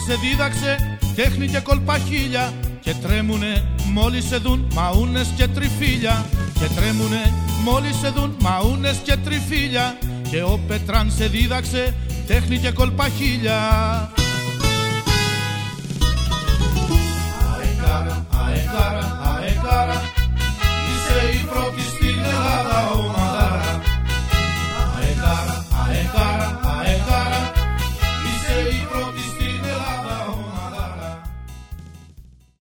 σε δίδαξε τέχνη και κολπαχίλια, και τρέμουνε μόλις σε δουν μαούνες και τριφύλια, και τρέμουνε μόλις σε δουν μαούνες και τριφύλια, και ο Πετράν σε δίδαξε τέχνη και κολπαχίλια.